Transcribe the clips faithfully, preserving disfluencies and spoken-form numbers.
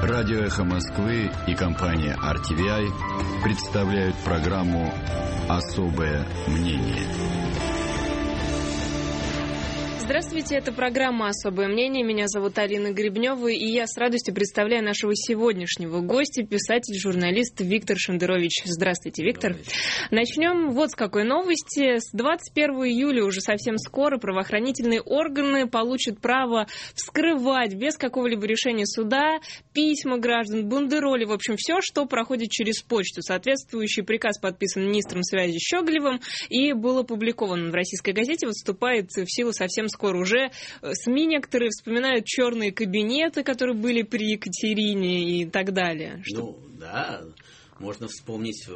Радио «Эхо Москвы» и компания ар ти ви ай представляют программу «Особое мнение». Здравствуйте, это программа «Особое мнение». Меня зовут Алина Гребнева, и я с радостью представляю нашего сегодняшнего гостя, писатель-журналист Виктор Шендерович. Здравствуйте, Виктор. Начнем вот с какой новости. С двадцать первого июля, уже совсем скоро, правоохранительные органы получат право вскрывать без какого-либо решения суда письма граждан, бандероли, в общем, все, что проходит через почту. Соответствующий приказ подписан министром связи Щеглевым и был опубликован в российской газете. Вот вступает в силу совсем скоро. Скоро уже СМИ некоторые вспоминают черные кабинеты, которые были при Екатерине и так далее. Что... Ну, да, можно вспомнить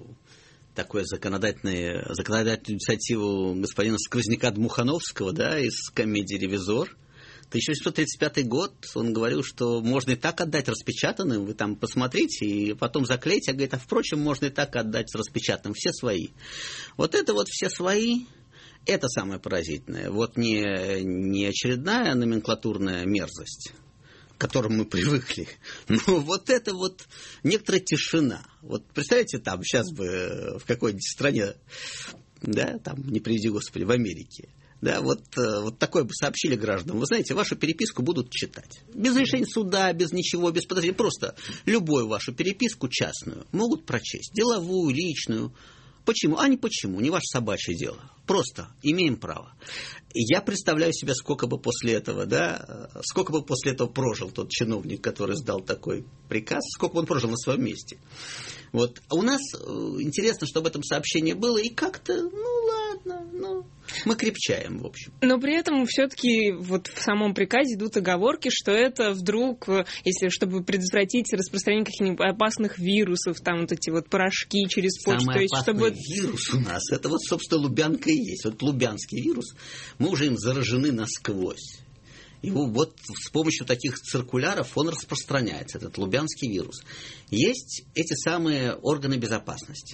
такую законодательную, законодательную инициативу господина Сквозняка-Дмухановского, да, из комедии «Ревизор». тысяча восемьсот тридцать пятый год, он говорил, что можно и так отдать распечатанным, вы там посмотрите, и потом заклейте, а говорит, а впрочем, можно и так отдать распечатанным, все свои. Вот это вот все свои... Это самое поразительное. Вот не, не очередная номенклатурная мерзость, к которой мы привыкли, но вот это вот некоторая тишина. Вот представляете, там сейчас бы в какой-нибудь стране, да, там, не приведи Господи, в Америке, да, вот, вот такое бы сообщили гражданам. Вы знаете, вашу переписку будут читать. Без решения суда, без ничего, без подозрения. Просто любую вашу переписку частную могут прочесть. Деловую, личную. Почему? А не почему, не ваше собачье дело. Просто имеем право. Я представляю себе, сколько бы после этого, да, сколько бы после этого прожил тот чиновник, который сдал такой приказ, сколько бы он прожил на своем месте. Вот. А у нас интересно, что об этом сообщении было, и как-то, ну ладно, ну, мы крепчаем, в общем. Но при этом все-таки вот в самом приказе идут оговорки, что это вдруг, если чтобы предотвратить распространение каких-нибудь опасных вирусов, там вот эти вот порошки через почту. Самый то есть, опасный чтобы... вирус у нас, это вот, собственно, Лубянка и есть. Вот лубянский вирус, мы уже им заражены насквозь. Его вот с помощью таких циркуляров он распространяется, этот лубянский вирус. Есть эти самые органы безопасности,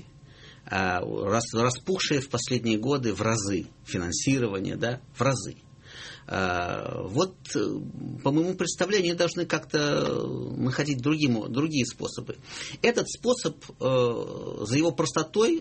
распухшие в последние годы в разы финансирование, да, в разы. Вот, по моему представлению, должны как-то находить другим, другие способы. Этот способ, за его простотой,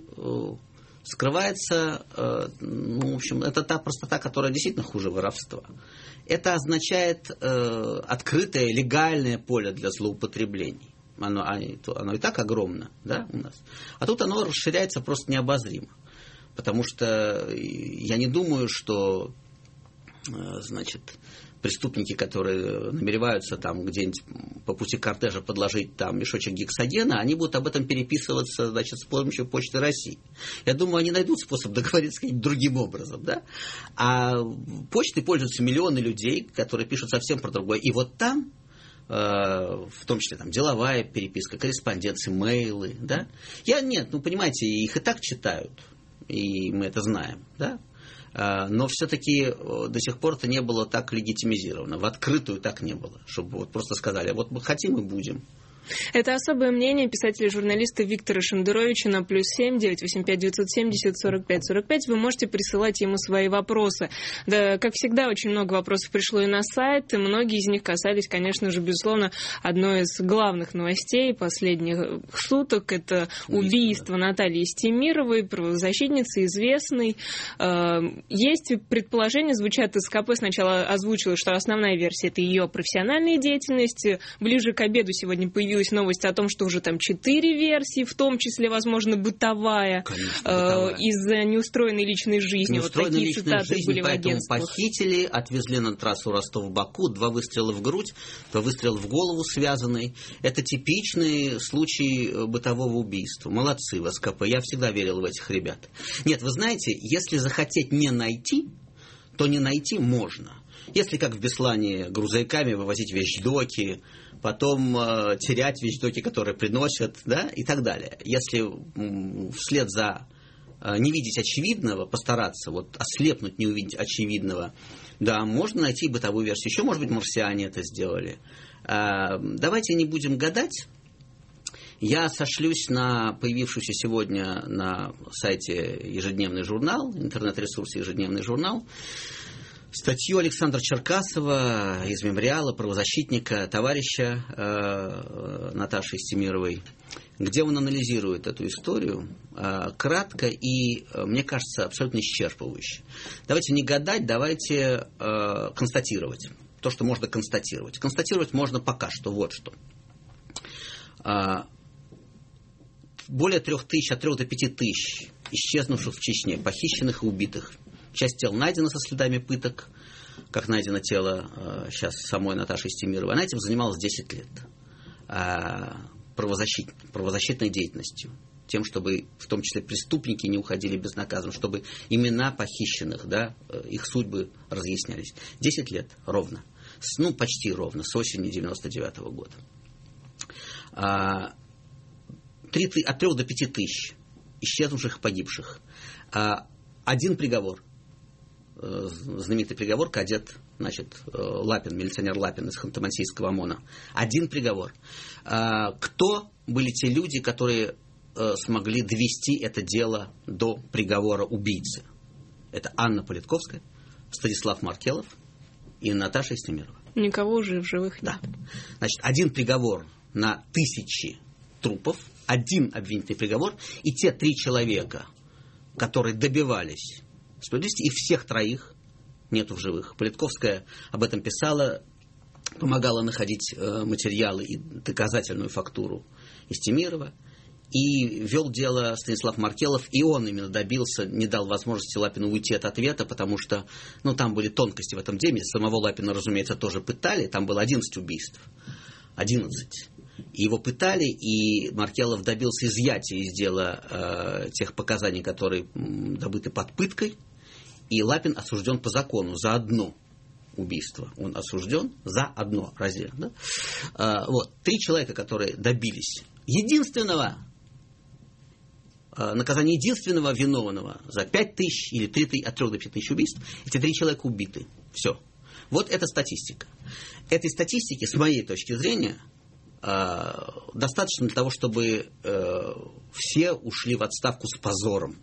скрывается, ну, в общем, это та простота, которая действительно хуже воровства. Это означает э, открытое, легальное поле для злоупотреблений. Оно, оно и так огромно, да, у нас. А тут оно расширяется просто необозримо. Потому что я не думаю, что, э, значит, преступники, которые намереваются там где-нибудь по пути кортежа подложить там мешочек гексогена, они будут об этом переписываться, значит, с помощью Почты России. Я думаю, они найдут способ договориться каким-то другим образом, да? А почтой пользуются миллионы людей, которые пишут совсем про другое. И вот там, э, в том числе там деловая переписка, корреспонденции, мейлы, да? Я, нет, ну, понимаете, их и так читают, и мы это знаем, да? Но все-таки до сих пор это не было так легитимизировано. В открытую так не было. Чтобы вот просто сказали, вот мы хотим и будем. Это особое мнение писателя-журналиста Виктора Шендеровича на плюс семь девятьсот восемьдесят пять девятьсот семьдесят сорок пять сорок пять. Вы можете присылать ему свои вопросы. Да, как всегда, очень много вопросов пришло и на сайт, и многие из них касались, конечно же, безусловно, одной из главных новостей последних суток. Это убийство Натальи Стемировой, правозащитницы, известной. Есть предположения, звучат из ка пэ. Сначала озвучила, что основная версия – это ее профессиональная деятельность. Ближе к обеду сегодня появилась новость о том, что уже там четыре версии, в том числе, возможно, бытовая, Конечно, э, бытовая. из-за неустроенной личной жизни. Неустроенной вот такие личной цитаты жизни, были в поэтому агентствах. похитили, отвезли на трассу Ростов-Баку, два выстрела в грудь, два выстрела в голову связанный. Это типичный случай бытового убийства. Молодцы в эс ка пэ, я всегда верил в этих ребят. Нет, вы знаете, если захотеть не найти, то не найти можно. Если, как в Беслане, грузовиками вывозить вещдоки, потом э, терять вещдоки, которые приносят, да, и так далее. Если м, вслед за э, не видеть очевидного, постараться вот ослепнуть, не увидеть очевидного, да, можно найти бытовую версию. Еще, может быть, марсиане это сделали. Э, давайте не будем гадать. Я сошлюсь на появившийся сегодня на сайте ежедневный журнал, интернет-ресурсе ежедневный журнал, статью Александра Черкасова из мемориала, правозащитника, товарища э, Наташи Истемировой, где он анализирует эту историю э, кратко и, э, мне кажется, абсолютно исчерпывающе. Давайте не гадать, давайте э, констатировать то, что можно констатировать. Констатировать можно пока что вот что. Э, более трех тысяч, от трех до пяти тысяч исчезнувших в Чечне, похищенных и убитых. Часть тел найдена со следами пыток, как найдено тело э, сейчас самой Наташи Истемировой. Она этим занималась десять лет. Э, правозащит, правозащитной деятельностью. Тем, чтобы в том числе преступники не уходили безнаказанно, чтобы имена похищенных, да, их судьбы разъяснялись. десять лет ровно. С, ну, почти ровно, с осени девяносто девятого года. Э, три, от трех до пяти тысяч исчезнувших и погибших. Э, один приговор. Знаменитый приговор, кадет, значит, Лапин, милиционер Лапин из Ханты-Мансийского ОМОНа. Один приговор. Кто были те люди, которые смогли довести это дело до приговора убийцы? Это Анна Политковская, Станислав Маркелов и Наташа Истемирова. Никого уже в живых нет. Да. Значит, один приговор на тысячи трупов, один обвинительный приговор, и те три человека, которые добивались справедливости, их всех троих нету в живых. Политковская об этом писала, помогала находить э, материалы и доказательную фактуру Истемирова. И вел дело Станислав Маркелов, и он именно добился, не дал возможности Лапину уйти от ответа, потому что, ну, там были тонкости в этом деле. Самого Лапина, разумеется, тоже пытали. Там было одиннадцать убийств. одиннадцать. И его пытали, и Маркелов добился изъятия из дела э, тех показаний, которые м, добыты под пыткой. И Лапин осужден по закону за одно убийство. Он осужден за одно раздельно. Да? Э, вот. Три человека, которые добились единственного э, наказания единственного виновного за пять тысяч или три, от трех до пяти тысяч убийств, эти три человека убиты. Все. Вот это статистика. Этой статистики, с моей точки зрения, достаточно для того, чтобы э, все ушли в отставку с позором.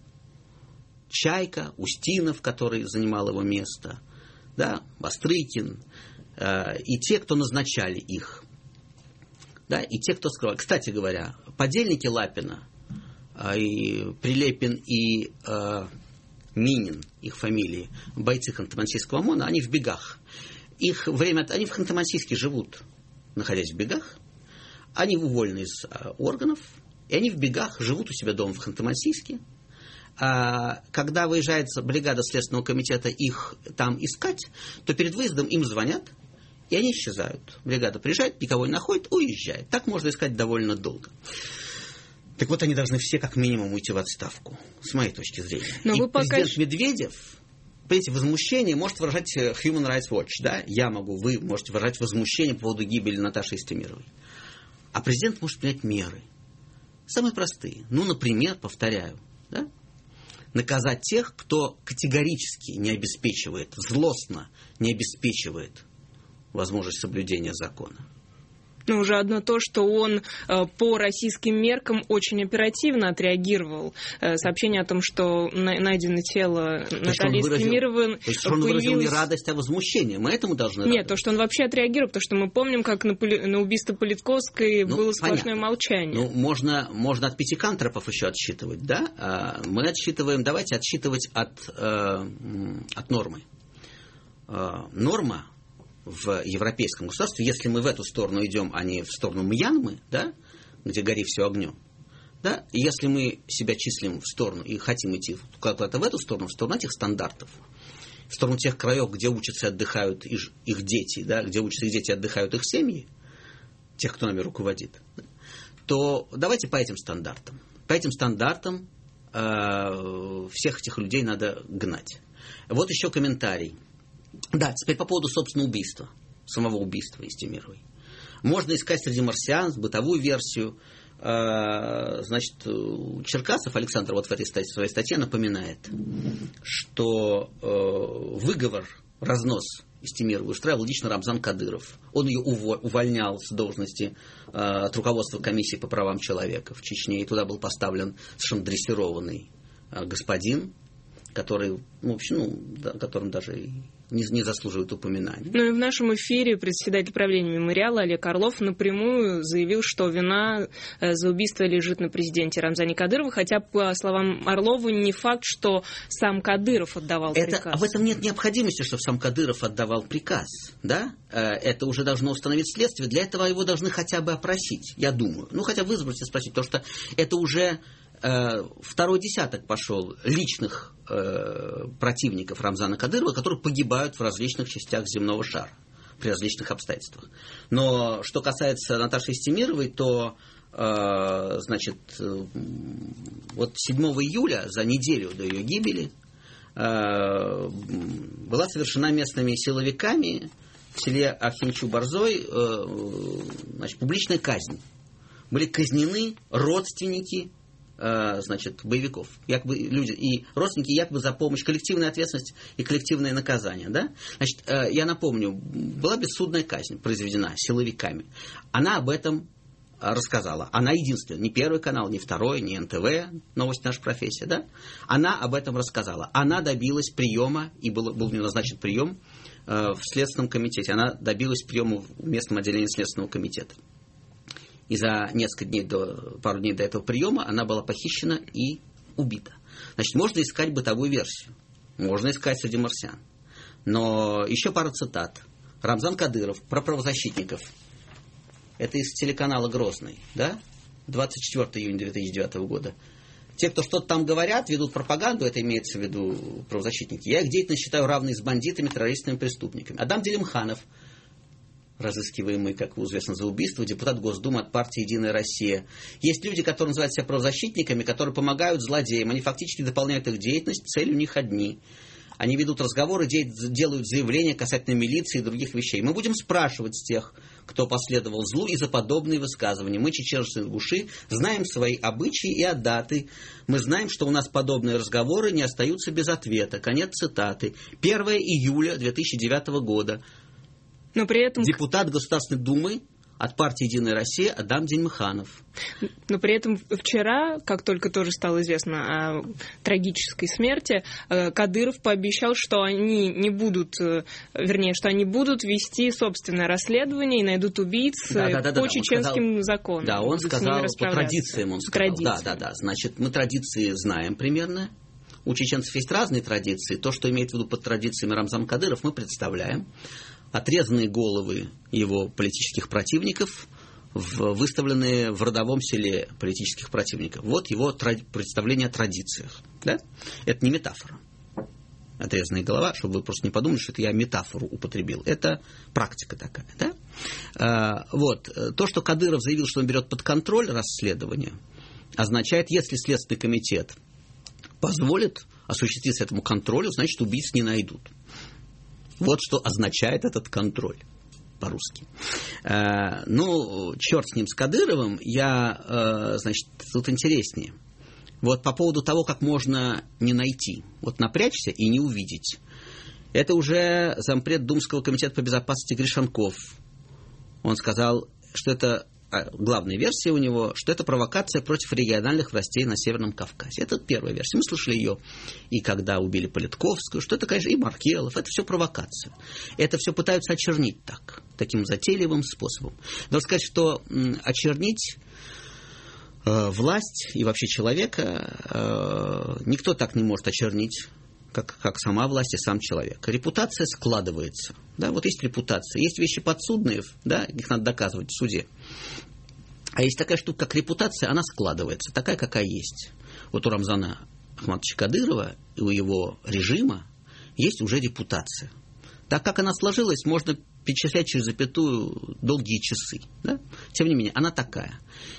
Чайка, Устинов, который занимал его место, да, Бастрыкин, э, и те, кто назначали их, да, и те, кто скрывал. Кстати говоря, подельники Лапина, э, и Прилепин и э, Минин, их фамилии, бойцы Ханты-Мансийского ОМОНа, они в бегах. Их время, они в Ханты-Мансийске живут, находясь в бегах. Они уволены из э, органов, и они в бегах живут у себя дома в Ханты-Мансийске. А, когда выезжает бригада Следственного комитета их там искать, то перед выездом им звонят, и они исчезают. Бригада приезжает, никого не находит, уезжает. Так можно искать довольно долго. Так вот, они должны все как минимум уйти в отставку, с моей точки зрения. Но и вы пока... президент Медведев, понимаете, возмущение может выражать Human Rights Watch, да? Я могу, вы можете выражать возмущение по поводу гибели Наташи Истемировой. А президент может принять меры. Самые простые. Ну, например, повторяю, да? Наказать тех, кто категорически не обеспечивает, злостно не обеспечивает возможность соблюдения закона. Ну, уже одно то, что он э, по российским меркам очень оперативно отреагировал. Э, сообщение о том, что на, найдено тело Натальи Истемировой. То есть, что он появилось... выразил не радость, а возмущение. Мы этому должны Нет, радоваться. То, что он вообще отреагировал, потому что мы помним, как на, поли... на убийство Политковской ну, было сплошное понятно. молчание. Ну, можно, можно от пятикантропов еще отсчитывать, да? А мы отсчитываем, давайте отсчитывать от, э, от нормы. Э, норма в европейском государстве, если мы в эту сторону идем, а не в сторону Мьянмы, да, где гори все огнем, да, и если мы себя числим в сторону и хотим идти куда-то в эту сторону, в сторону этих стандартов, в сторону тех краев, где учатся и отдыхают их, их дети, да, где учатся их дети и отдыхают их семьи, тех, кто нами руководит, да, то давайте по этим стандартам. По этим стандартам э, всех этих людей надо гнать. Вот еще комментарий. Да, теперь по поводу, собственно, убийства, самого убийства Истемировой. Можно искать среди марсиан бытовую версию. Значит, Черкасов Александр вот в этой статье, своей статье напоминает, что выговор, разнос Истемировой устраивал лично Рамзан Кадыров. Он ее увольнял с должности от руководства комиссии по правам человека в Чечне, и туда был поставлен совершенно дрессированный господин, которые, в общем, ну, да, которым даже не, не заслуживают упоминания. Ну и в нашем эфире председатель правления мемориала Олег Орлов напрямую заявил, что вина за убийство лежит на президенте Рамзане Кадырове, хотя, по словам Орлова, не факт, что сам Кадыров отдавал это, приказ. В этом нет необходимости, чтобы сам Кадыров отдавал приказ. Да? Это уже должно установить следствие. Для этого его должны хотя бы опросить, я думаю. Ну, хотя вызовать и спросить, потому что это уже э, второй десяток пошел личных э, противников Рамзана Кадырова, которые погибают в различных частях земного шара при различных обстоятельствах. Но что касается Наташи Истемировой, то э, значит, э, вот седьмого июля, за неделю до ее гибели, э, была совершена местными силовиками в селе Ахинчу-Борзой э, значит, публичная казнь. Были казнены родственники э, значит, боевиков. Якобы люди, и родственники якобы за помощь, коллективная ответственность и коллективное наказание. Да? Значит, э, я напомню, была бессудная казнь произведена силовиками. Она об этом рассказала. Она единственная. Ни Первый канал, ни Второй, ни эн тэ вэ, новость «Наша профессия». Да? Она об этом рассказала. Она добилась приема, и был, был у нее назначен прием э, в Следственном комитете. Она добилась приема в местном отделении Следственного комитета. И за несколько дней до, пару дней до этого приема она была похищена и убита. Значит, можно искать бытовую версию. Можно искать среди марсиан. Но еще пара цитат. Рамзан Кадыров про правозащитников. Это из телеканала «Грозный», да? двадцать четвёртого июня две тысячи девятого года. Те, кто что-то там говорят, ведут пропаганду, это имеется в виду правозащитники. Я их деятельность считаю равной с бандитами, террористами, преступниками. Адам Делимханов, разыскиваемый, как известно, за убийство, депутат Госдумы от партии «Единая Россия». Есть люди, которые называют себя правозащитниками, которые помогают злодеям. Они фактически дополняют их деятельность, цели у них одни. Они ведут разговоры, делают заявления касательно милиции и других вещей. Мы будем спрашивать с тех, кто последовал злу, и за подобные высказывания. Мы, чеченцы ингуши, знаем свои обычаи и адаты. Мы знаем, что у нас подобные разговоры не остаются без ответа. Конец цитаты. первого июля две тысячи девятого года. Но при этом... Депутат Государственной Думы от партии «Единая Россия» Адам Делимханов. Но при этом вчера, как только тоже стало известно о трагической смерти, Кадыров пообещал, что они не будут, вернее, что они будут вести собственное расследование и найдут убийц да, да, да, по да, чеченским сказал, законам. Да, он сказал, по традициям он сказал. Традициям. Да, да, да. Значит, мы традиции знаем примерно. У чеченцев есть разные традиции. То, что имеет в виду под традициями Рамзан Кадыров, мы представляем. Отрезанные головы его политических противников, в, выставленные в родовом селе политических противников. Вот его тради- представление о традициях. Да? Это не метафора. Отрезанная голова, чтобы вы просто не подумали, что это я метафору употребил. Это практика такая. Да? А, вот. То, что Кадыров заявил, что он берет под контроль расследование, означает, если Следственный комитет позволит осуществиться этому контролю, значит, убийц не найдут. Вот что означает этот контроль по-русски. Э, ну, черт с ним, с Кадыровым, я, э, значит, тут интереснее. Вот по поводу того, как можно не найти. Вот напрячься и не увидеть. Это уже зампред Думского комитета по безопасности Гришанков. Он сказал, что это... Главная версия у него, что это провокация против региональных властей на Северном Кавказе. Это первая версия. Мы слышали ее и когда убили Политковскую, что это, конечно, и Маркелов. Это все провокация. Это все пытаются очернить так, таким затейливым способом. Надо сказать, что м, очернить э, власть и вообще человека э, никто так не может очернить, как, как сама власть и сам человек. Репутация складывается. Да, вот есть репутация. Есть вещи подсудные, да, их надо доказывать в суде. А есть такая штука, как репутация, она складывается, такая, какая есть. Вот у Рамзана Ахматовича Кадырова и у его режима есть уже репутация. Так как она сложилась, можно перечислять через запятую долгие часы. Да? Тем не менее, она такая.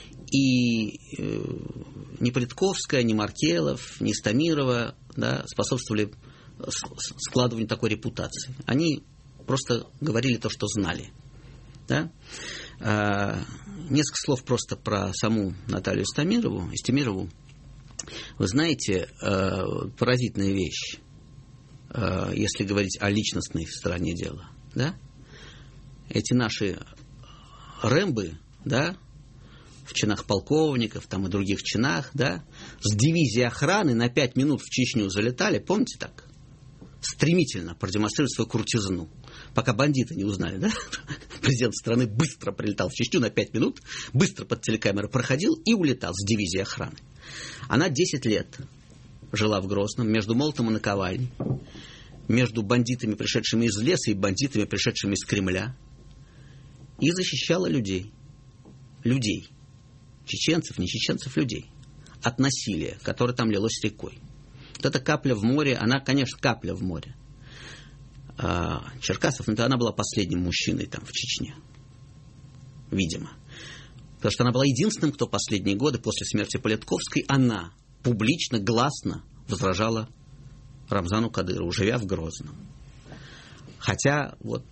И э, ни Политковская, ни Маркелов, ни Стамирова, да, способствовали складыванию такой репутации. Они просто говорили то, что знали. Да? А, несколько слов просто про саму Наталью Стамирову, Истемирову. Вы знаете, э, поразительная вещь, э, если говорить о личностной стороне дела. Да? Эти наши рэмбы, да, в чинах полковников, там и других чинах, да, с дивизией охраны на пять минут в Чечню залетали, помните так? Стремительно продемонстрировать свою крутизну. Пока бандиты не узнали, да? Президент страны быстро прилетал в Чечню на пять минут, быстро под телекамеры проходил и улетал с дивизией охраны. Она десять лет жила в Грозном, между молотом и наковальней, между бандитами, пришедшими из леса, и бандитами, пришедшими из Кремля, и защищала людей. Людей. Чеченцев, не чеченцев, людей. От насилия, которое там лилось рекой. Вот эта капля в море, она, конечно, капля в море. А Черкасов, ну, она была последним мужчиной там в Чечне. Видимо. Потому что она была единственным, кто последние годы после смерти Политковской, она публично, гласно возражала Рамзану Кадырову, живя в Грозном. Хотя, вот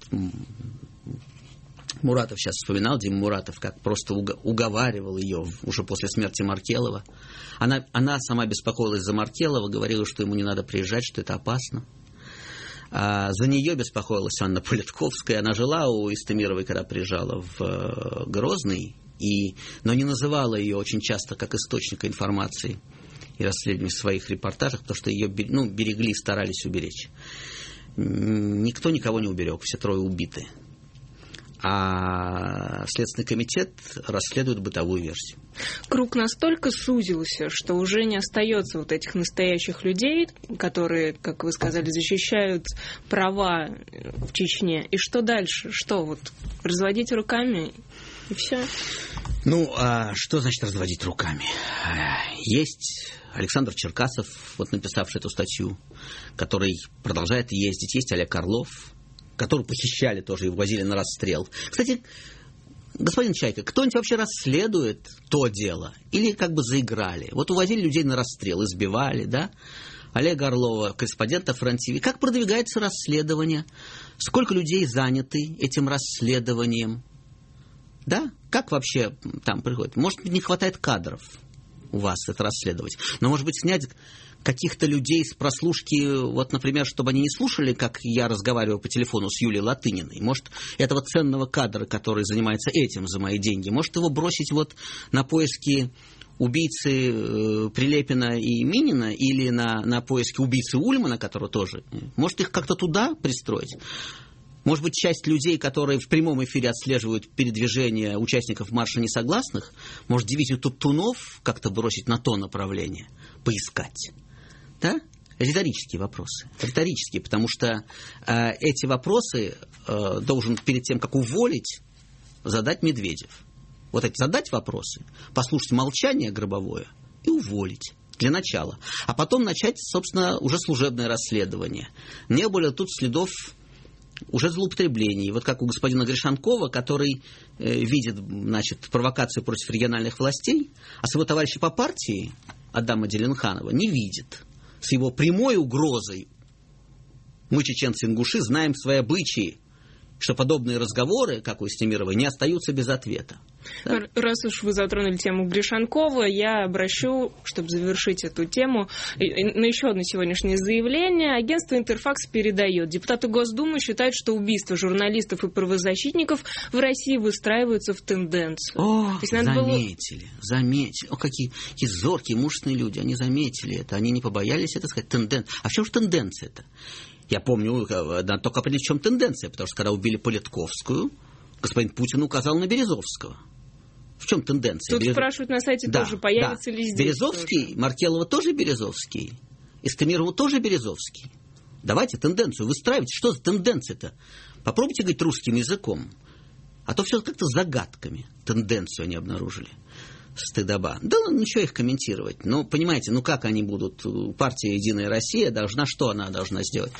Муратов сейчас вспоминал, Дима Муратов, как просто уговаривал ее уже после смерти Маркелова. Она, она сама беспокоилась за Маркелова, говорила, что ему не надо приезжать, что это опасно. А за нее беспокоилась Анна Политковская. Она жила у Истемировой, когда приезжала в Грозный, и, но не называла ее очень часто как источника информации и расследований в своих репортажах, потому что ее, ну, берегли, старались уберечь. Никто никого не уберег, все трое убиты. А Следственный комитет расследует бытовую версию. Круг настолько сузился, что уже не остается вот этих настоящих людей, которые, как вы сказали, защищают права в Чечне. И что дальше? Что, вот разводить руками и все? Ну, а что значит разводить руками? Есть Александр Черкасов, вот написавший эту статью, который продолжает ездить. Есть Олег Орлов, которого похищали тоже и возили на расстрел. Кстати, господин Чайка, кто-нибудь вообще расследует то дело? Или как бы заиграли? Вот увозили людей на расстрел, избивали, да? Олега Орлова, корреспондента Фран ТВ. Как продвигается расследование? Сколько людей заняты этим расследованием? Да? Как вообще там приходит? Может быть, не хватает кадров у вас это расследовать. Но, может быть, снять каких-то людей с прослушки, вот, например, чтобы они не слушали, как я разговариваю по телефону с Юлией Латыниной. Может, этого ценного кадра, который занимается этим за мои деньги, может его бросить вот на поиски убийцы э, Прилепина и Минина или на, на поиски убийцы Ульмана, которого тоже. Может, их как-то туда пристроить? Может быть, часть людей, которые в прямом эфире отслеживают передвижение участников марша несогласных, может, дивизию Топтунов как-то бросить на то направление, поискать. Да? Риторические вопросы. Риторические, потому что э, эти вопросы э, должен перед тем, как уволить, задать Медведев. Вот эти задать вопросы, послушать молчание гробовое и уволить. Для начала. А потом начать, собственно, уже служебное расследование. Не было тут следов уже злоупотреблений. Вот как у господина Гришанкова, который э, видит, значит, провокацию против региональных властей, а своего товарища по партии, Адама Деленханова, не видит. С его прямой угрозой. Мы, чеченцы-ингуши, знаем свои обычаи, что подобные разговоры, как у Истемировой, не остаются без ответа. Да? Раз уж вы затронули тему Гришанкова, я обращу, чтобы завершить эту тему, на еще одно сегодняшнее заявление. Агентство «Интерфакс» передает. Депутаты Госдумы считают, что убийства журналистов и правозащитников в России выстраиваются в тенденцию. О, заметили, было... заметили. О, какие, какие зоркие, мужественные люди. Они заметили это. Они не побоялись это сказать. Тенден... А в чем же тенденция-то? Я помню, надо только определить, в чем тенденция. Потому что когда убили Политковскую, господин Путин указал на Березовского. В чем тенденция? Тут Берез... спрашивают на сайте да, тоже, появится да. ли здесь. Березовский, тоже. Маркелова тоже Березовский, Истемирова тоже Березовский. Давайте тенденцию выстраивайте. Что за тенденция-то? Попробуйте говорить русским языком. А то все как-то загадками. Тенденцию они обнаружили. Стыдоба. Да ничего их комментировать. Ну, понимаете, ну как они будут? Партия «Единая Россия» должна, что она должна сделать?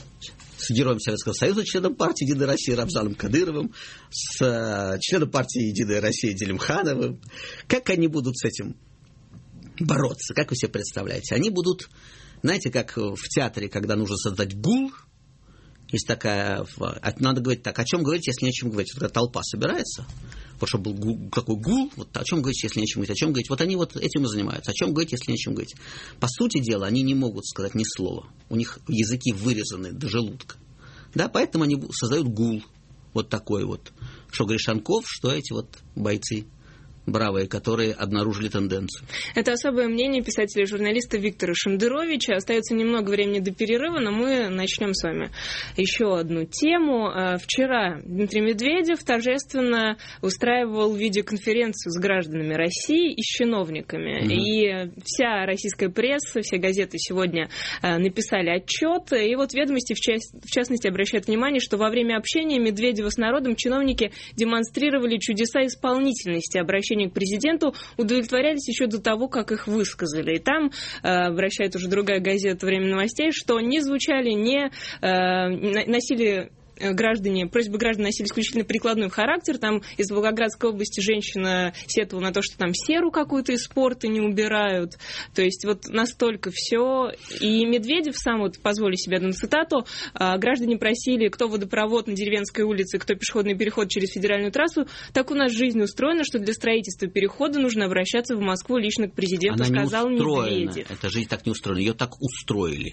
С героем Советского Союза, членом партии «Единая Россия» Рамзаном Кадыровым, с э, членом партии «Единая Россия» Делимхановым. Как они будут с этим бороться? Как вы себе представляете? Они будут, знаете, как в театре, когда нужно создать гул, есть такая, надо говорить так, о чем говорить, если не о чем говорить. Вот когда толпа собирается, вот чтобы был гул, такой гул, вот о чем говорить, если не о чем говорить, о чем говорить. Вот они вот этим и занимаются. О чем говорить, если не о чем говорить. По сути дела, они не могут сказать ни слова. У них языки вырезаны до желудка. Да, поэтому они создают гул. Вот такой вот. Что Гришанков, что эти вот бойцы бравые, которые обнаружили тенденцию. Это особое мнение писателя и журналиста Виктора Шендеровича. Остается немного времени до перерыва, но мы начнем с вами еще одну тему. Вчера Дмитрий Медведев торжественно устраивал видеоконференцию с гражданами России и с чиновниками. Mm-hmm. И вся российская пресса, все газеты сегодня написали отчет. И вот ведомости, в, част... в частности, обращают внимание, что во время общения Медведева с народом чиновники демонстрировали чудеса исполнительности обращения к президенту, удовлетворялись еще до того, как их высказали. И там э, обращает уже другая газета «Время новостей», что не звучали, не э, носили... граждане, просьбы граждан носили исключительно прикладной характер. Там из Волгоградской области женщина сетовала на то, что там серу какую-то из спорта не убирают. То есть вот настолько все. И Медведев сам, вот позволю себе одну цитату, граждане просили, кто водопровод на Деревенской улице, кто пешеходный переход через федеральную трассу. Так у нас жизнь устроена, что для строительства перехода нужно обращаться в Москву лично к президенту, Она сказал не устроена. Медведев. Эта жизнь так не устроена, ее так устроили.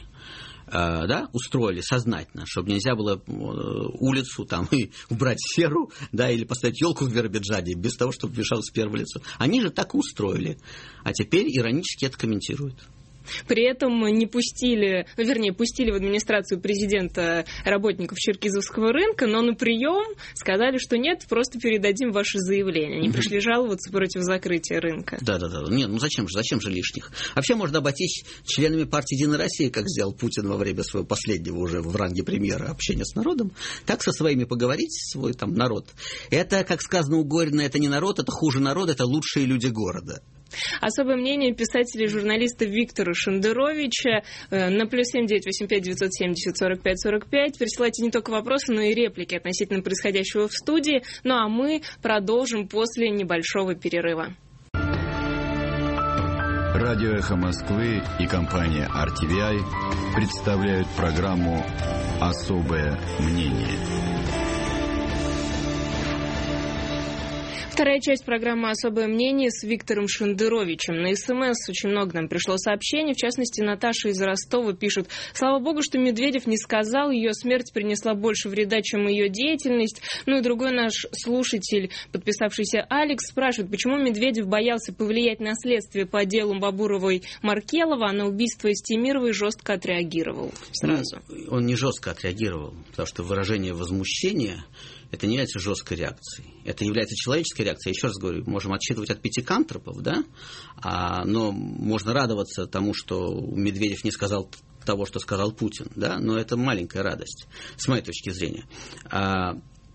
Да, устроили сознательно, чтобы нельзя было улицу там и убрать серу, да, или поставить елку в Биробиджане без того, чтобы вмешалось первое лицо. Они же так и устроили. А теперь иронически это комментируют. При этом не пустили, ну, вернее, пустили в администрацию президента работников Черкизовского рынка, но на прием сказали, что нет, просто передадим ваше заявление. Они пришли жаловаться против закрытия рынка. Да-да-да. Нет, ну зачем же, зачем же лишних? Вообще можно обойтись членами партии «Единая Россия», как сделал Путин во время своего последнего уже в ранге премьера общения с народом, так со своими поговорить, свой там народ. Это, как сказано у Горина, это не народ, это хуже народа, это лучшие люди города. Особое мнение писателя и журналиста Виктора Шендеровича на плюс семь девять восемь пять девятьсот семьдесят сорок пять сорок пять. Присылайте не только вопросы, но и реплики относительно происходящего в студии. Ну а мы продолжим после небольшого перерыва. Радио «Эхо Москвы» и компания ар ти ви ай представляют программу «Особое мнение». Вторая часть программы «Особое мнение» с Виктором Шендеровичем. На СМС очень много нам пришло сообщений. В частности, Наташа из Ростова пишет: «Слава богу, что Медведев не сказал, ее смерть принесла больше вреда, чем ее деятельность». Ну и другой наш слушатель, подписавшийся Алекс, спрашивает, почему Медведев боялся повлиять на следствие по делу Бабуровой-Маркелова, а на убийство Истемировой жестко отреагировал сразу. Он не жестко отреагировал, потому что выражение возмущения это не является жесткой реакцией. Это является человеческой реакцией. Еще раз говорю, можем отсчитывать от пятикантропов, да? А, но можно радоваться тому, что Медведев не сказал того, что сказал Путин, да? Но это маленькая радость, с моей точки зрения. А,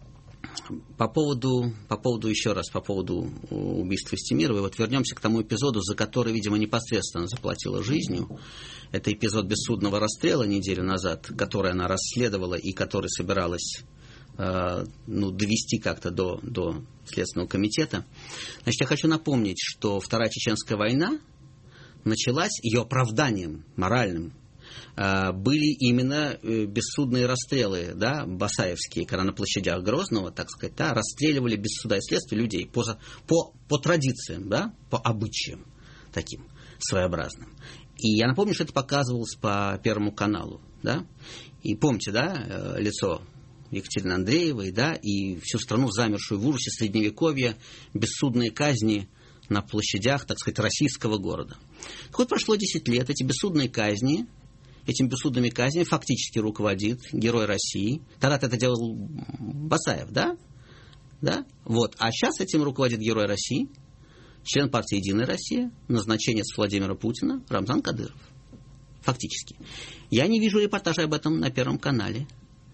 по поводу, по поводу, еще раз, по поводу убийства Истемировой, вот вернемся к тому эпизоду, за который, видимо, непосредственно заплатила жизнью. Это эпизод бессудного расстрела неделю назад, который она расследовала и который собиралась ну, довести как-то до, до Следственного комитета. Значит, я хочу напомнить, что Вторая Чеченская война началась, ее оправданием моральным были именно бессудные расстрелы, да, басаевские, когда на площадях Грозного, так сказать, да, расстреливали без суда и следствия людей по, по, по традициям, да, по обычаям таким своеобразным. И я напомню, что это показывалось по Первому каналу, да, и помните, да, лицо Екатерины Андреевой, да, и всю страну, замершую в ужасе средневековья, бессудные казни на площадях, так сказать, российского города. Так вот, прошло десять лет, эти бессудные казни, этими бессудными казнями фактически руководит герой России. Тогда-то это делал Басаев, да? Да? Вот. А сейчас этим руководит герой России, член партии «Единая Россия», назначенец Владимира Путина Рамзан Кадыров. Фактически. Я не вижу репортажа об этом на Первом канале.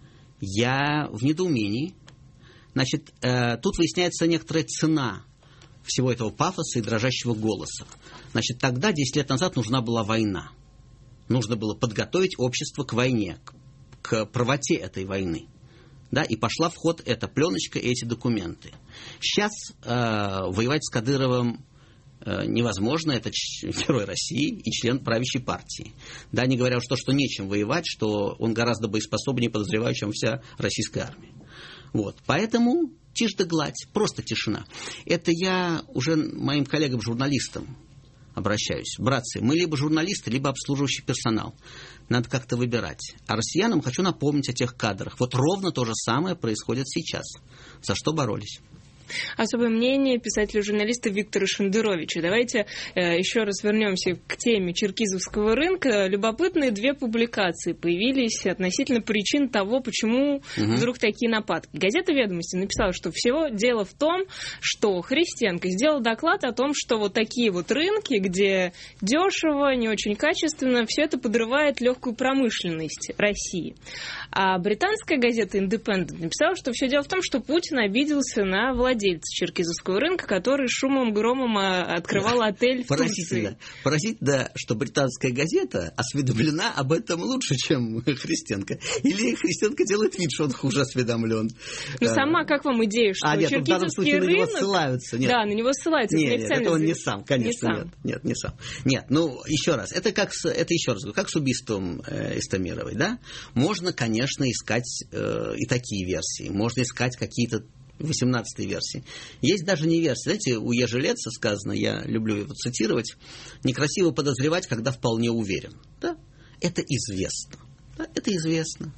Я в недоумении. Значит, э, тут выясняется некоторая цена всего этого пафоса и дрожащего голоса. Значит, тогда, десять лет назад, нужна была война. Нужно было подготовить общество к войне, к, к правоте этой войны. Да, и пошла в ход эта пленочка и эти документы. Сейчас э, воевать с Кадыровым э, невозможно. Это ч- герой России и член правящей партии. Да, не говоря уж то, что нечем воевать, что он гораздо боеспособнее, подозреваю, чем вся российская армия. Вот. Поэтому тишь да гладь, просто тишина. Это я уже моим коллегам-журналистам обращаюсь. Братцы, мы либо журналисты, либо обслуживающий персонал. Надо как-то выбирать. А россиянам хочу напомнить о тех кадрах. Вот ровно то же самое происходит сейчас. За что боролись? Особое мнение писателя-журналиста Виктора Шендеровича. Давайте э, еще раз вернемся к теме черкизовского рынка. Любопытные две публикации появились относительно причин того, почему угу. вдруг такие нападки. Газета «Ведомости» написала, что всего дело в том, что Христенко сделал доклад о том, что вот такие вот рынки, где дешево, не очень качественно, все это подрывает легкую промышленность России. А британская газета «Индепендент» написала, что все дело в том, что Путин обиделся на владельца черкизовского рынка, который шумом-громом открывал отель в Поразительно. Турции. Поразительно, что британская газета осведомлена об этом лучше, чем Христенко. Или Христенко делает вид, что он хуже осведомлен. Ну, сама как вам идея, что а, нет, черкизовский в данном случае рынок... на него ссылаются. Нет. Да, на него ссылаются. Нет, нет, это он не сам, конечно, не нет. Сам. Нет, не сам. Нет, ну, еще раз, это как с, это еще раз, как с убийством э, Истамировой, да? Можно, конечно, искать э, и такие версии. Можно искать какие-то восемнадцатой версии. Есть даже не версия. Знаете, у Ежелеца сказано, я люблю его цитировать, некрасиво подозревать, когда вполне уверен. Да? Это известно. Да? Это известно.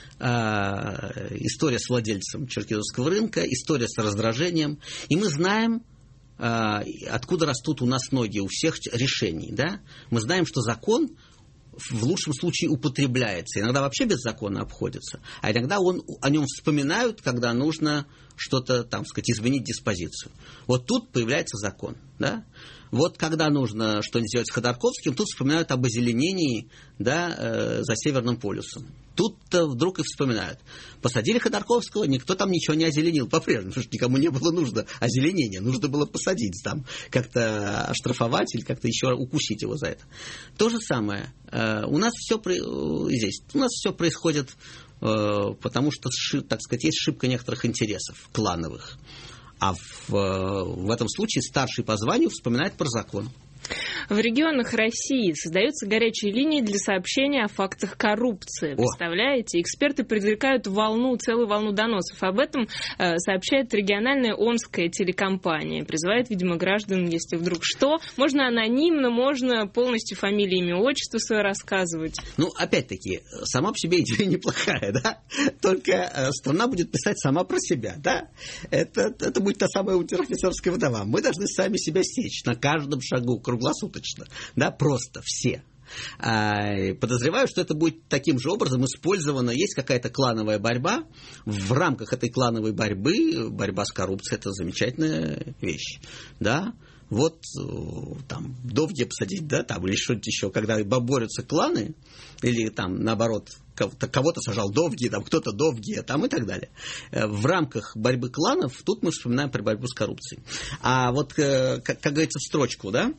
А, история с владельцем черкизовского рынка, история с раздражением. И мы знаем, а, откуда растут у нас ноги у всех решений. Да? Мы знаем, что закон в лучшем случае употребляется. Иногда вообще без закона обходится. А иногда он, о нем вспоминают, когда нужно что-то, там сказать, изменить диспозицию. Вот тут появляется закон. Да? Вот когда нужно что-нибудь сделать с Ходорковским, тут вспоминают об озеленении, да, э, за Северным полюсом. Тут-то вдруг и вспоминают. Посадили Ходорковского, никто там ничего не озеленил по-прежнему, потому что никому не было нужно озеленения. Нужно было посадить, там, как-то оштрафовать или как-то еще укусить его за это. То же самое. Э, у нас все при... здесь. У нас все происходит, э, потому что, так сказать, есть шибка некоторых интересов клановых. А в, в этом случае старший по званию вспоминает про закон. В регионах России создаются горячие линии для сообщения о фактах коррупции. Представляете? Эксперты предрекают волну, целую волну доносов. Об этом э, сообщает региональная омская телекомпания. Призывает, видимо, граждан, если вдруг что. Можно анонимно, можно полностью фамилию, имя, отчество свое рассказывать. Ну, опять-таки, сама по себе идея неплохая, да? Только э, страна будет писать сама про себя, да? Это, это будет та самая унтер-офицерская вдова. Мы должны сами себя сечь на каждом шагу, круглосуточно, да, просто все. А, подозреваю, что это будет таким же образом использовано. Есть какая-то клановая борьба. В рамках этой клановой борьбы, борьба с коррупцией, это замечательная вещь, да. Вот там довги посадить, да, там, или что-нибудь еще, когда борются кланы, или там, наоборот, кого-то, кого-то сажал довги, там, кто-то довги, там, и так далее. В рамках борьбы кланов тут мы вспоминаем про борьбу с коррупцией. А вот, как, как говорится, в строчку, да,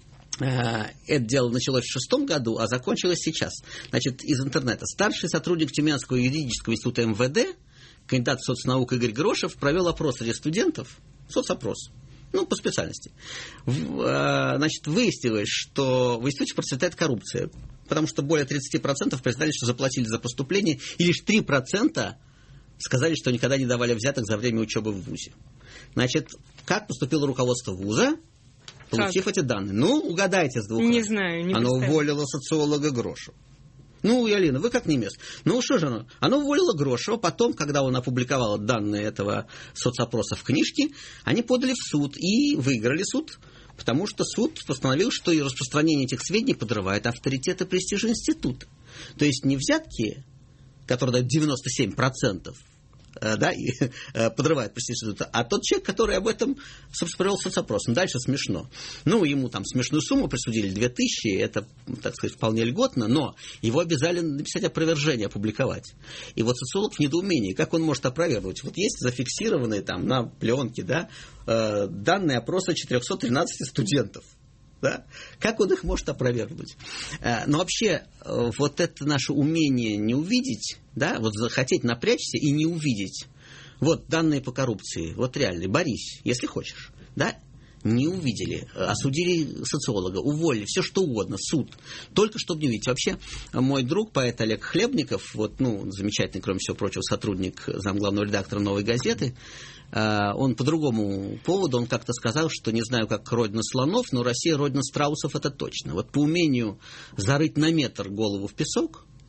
это дело началось в шестом году, а закончилось сейчас. Значит, из интернета. Старший сотрудник Тюменского юридического института эм вэ дэ, кандидат соцнаук Игорь Грошев, провел опрос среди студентов, соцопрос, ну, по специальности. Значит, выяснилось, что в институте процветает коррупция, потому что более тридцать процентов признали, что заплатили за поступление, и лишь три процента сказали, что никогда не давали взяток за время учебы в вузе. Значит, как поступило руководство вуза, получив как? Эти данные? Ну, угадайте с двух Не раз. знаю, не Оно представляю. уволило социолога Грошева. Ну, Ялина, вы как немец. Ну, что же оно? Оно уволило Грошева. Потом, когда он опубликовал данные этого соцопроса в книжке, они подали в суд и выиграли суд. Потому что суд постановил, что и распространение этих сведений подрывает авторитет и престиж института. То есть не взятки, которые дают девяносто семь процентов, да, и подрывает престиж института, а тот человек, который об этом, собственно, провел соцопрос. Ну, дальше смешно. Ну, ему там смешную сумму присудили, две тысячи, это, так сказать, вполне льготно, но его обязали написать опровержение, опубликовать. И вот социолог в недоумении, как он может опровергнуть? Вот есть зафиксированные там на пленке, да, данные опроса четыреста тринадцать студентов. Да? Как он их может опровергнуть? Но вообще, вот это наше умение не увидеть, да, вот захотеть напрячься и не увидеть. Вот данные по коррупции, вот реально, борись, если хочешь, да, не увидели, осудили социолога, уволили, все что угодно, суд, только чтобы не увидеть. Вообще, мой друг, поэт Олег Хлебников, вот, ну, замечательный, кроме всего прочего, сотрудник, замглавного редактора «Новой газеты», он по другому поводу, он как-то сказал, что не знаю, как родина слонов, но Россия родина страусов, это точно. Вот по умению зарыть на метр голову в песок,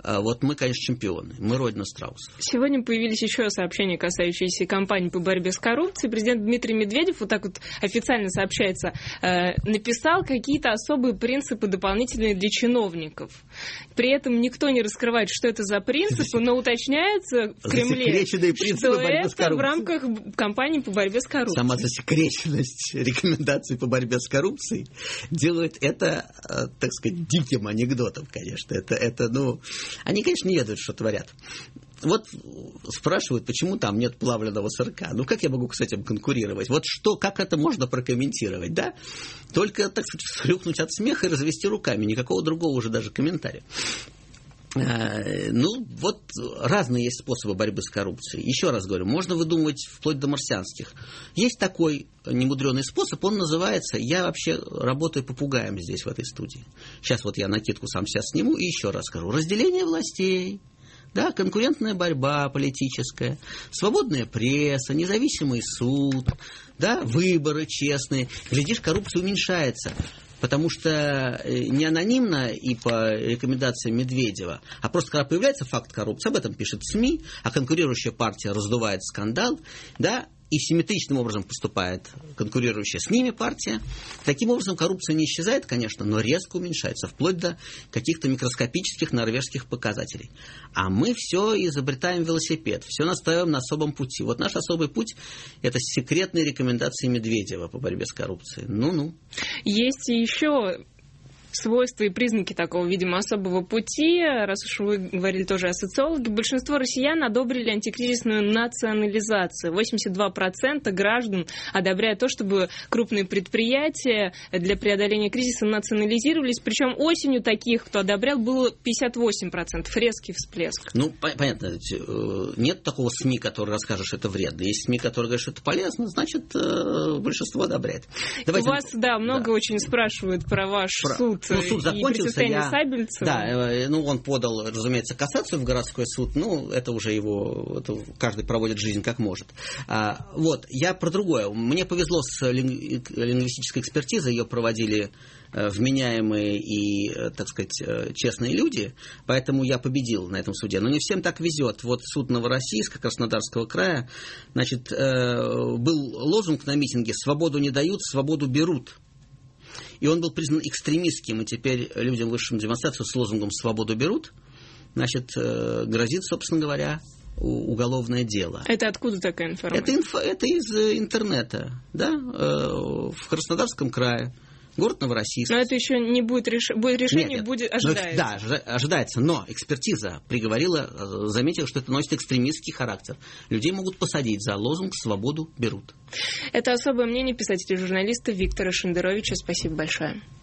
вот мы, конечно, чемпионы. Мы родина страусов. Сегодня появились еще сообщения, касающиеся кампании по борьбе с коррупцией. Президент Дмитрий Медведев, вот так вот официально сообщается, написал какие-то особые принципы дополнительные для чиновников. При этом никто не раскрывает, что это за принципы, но уточняется в Кремле, что это в рамках кампании по борьбе с коррупцией. Сама засекреченность рекомендаций по борьбе с коррупцией делает это, так сказать, диким анекдотом, конечно. Это, это, ну, они, конечно, не ведают, что творят. Вот спрашивают, почему там нет плавленного сырка. Ну, как я могу с этим конкурировать? Вот что, как это можно прокомментировать, да? Только, так сказать, всхлюпнуть от смеха и развести руками. Никакого другого уже даже комментария. Ну, вот разные есть способы борьбы с коррупцией. Еще раз говорю, можно выдумывать вплоть до марсианских. Есть такой немудреный способ, он называется, я вообще работаю попугаем здесь, в этой студии. Сейчас вот я накидку сам себя сниму и еще раз скажу. Разделение властей. Да, конкурентная борьба политическая, свободная пресса, независимый суд, да, выборы честные. Глядишь, коррупция уменьшается. Потому что не анонимно и по рекомендациям Медведева, а просто когда появляется факт коррупции, об этом пишет СМИ, а конкурирующая партия раздувает скандал, да, и симметричным образом поступает конкурирующая с ними партия. Таким образом, коррупция не исчезает, конечно, но резко уменьшается, вплоть до каких-то микроскопических норвежских показателей. А мы все изобретаем велосипед, все настаиваем на особом пути. Вот наш особый путь – это секретные рекомендации Медведева по борьбе с коррупцией. Ну-ну. Есть еще свойства и признаки такого, видимо, особого пути. Раз уж вы говорили тоже о социологе, большинство россиян одобрили антикризисную национализацию. восемьдесят два процента граждан одобряют то, чтобы крупные предприятия для преодоления кризиса национализировались. Причем осенью таких, кто одобрял, было пятьдесят восемь процентов. Резкий всплеск. Ну, понятно. Нет такого СМИ, который расскажет, что это вредно. Есть СМИ, которые говорят, что это полезно, значит, большинство одобряет. Давайте... У вас, да, много да. очень спрашивают про ваш про... суд. Ну, суд закончился, я... Сабельцева. Да, ну, он подал, разумеется, кассацию в городской суд, ну, это уже его, это каждый проводит жизнь как может. А, вот, я про другое. Мне повезло с лингвистической экспертизой, ее проводили вменяемые и, так сказать, честные люди, поэтому я победил на этом суде. Но не всем так везет. Вот суд Новороссийска, Краснодарского края, значит, был лозунг на митинге «Свободу не дают, свободу берут». И он был признан экстремистским, и теперь людям, вышедшим на демонстрацию с лозунгом «Свободу берут», значит, грозит, собственно говоря, уголовное дело. Это откуда такая информация? Это, инфо, это из интернета, да, в Краснодарском крае. Город Новороссийск. Но это еще не будет, реш... будет решение, нет, будет нет. ожидается. Да, ожидается. Но экспертиза приговорила, заметила, что это носит экстремистский характер. Людей могут посадить за лозунг «Свободу берут». Это особое мнение писателя и журналиста Виктора Шендеровича. Спасибо большое.